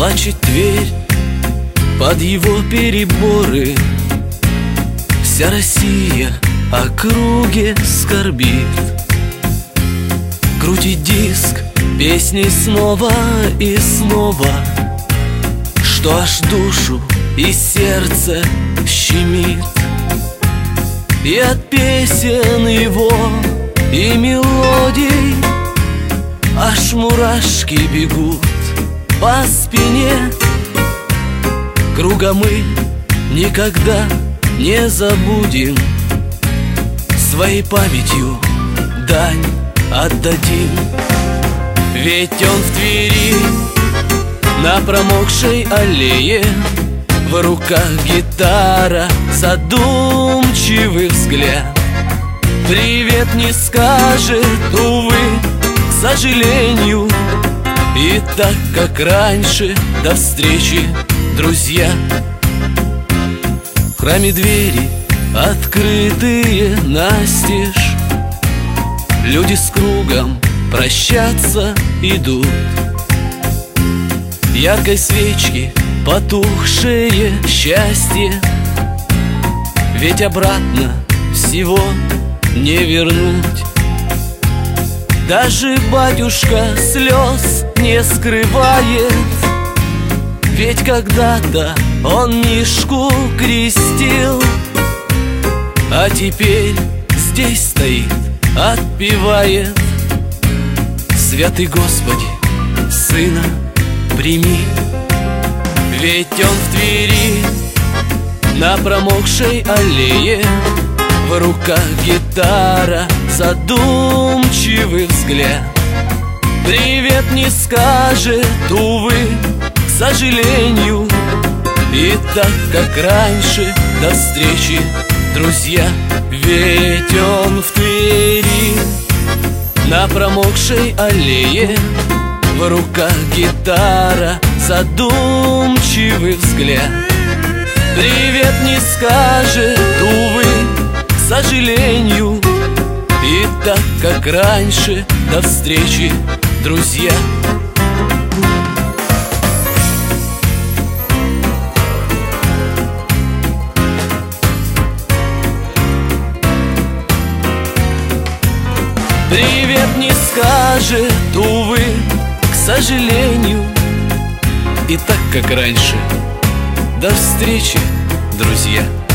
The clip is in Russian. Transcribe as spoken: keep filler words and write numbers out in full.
Плачет Тверь под его переборы. Вся Россия округе скорбит. Крутит диск песни снова и снова, что аж душу и сердце щемит. И от песен его и мелодий аж мурашки бегут по спине. Круга мы никогда не забудем, своей памятью дань отдадим. Ведь он в Твери на промокшей аллее, в руках гитара, задумчивый взгляд. Привет не скажет, увы, к сожалению. И так, как раньше, до встречи, друзья. В храме двери открытые настежь, люди с кругом прощаться идут. Яркой свечки потухшее счастье, ведь обратно всего не вернуть. Даже батюшка слез не скрывает, ведь когда-то он Мишку крестил, а теперь здесь стоит, отпевает. Святый Господи, Сына прими. Ведь он в Твери на промокшей аллее, в руках гитара, задумчивый взгляд. Привет не скажет, увы, к сожалению. И так, как раньше, до встречи, друзья. Ведь он в Твери на промокшей аллее, в руках гитара, задумчивый взгляд. Привет не скажет, увы, к сожалению. И так, как раньше, до встречи, друзья. Привет не скажет, увы, к сожалению. И так, как раньше, до встречи, друзья.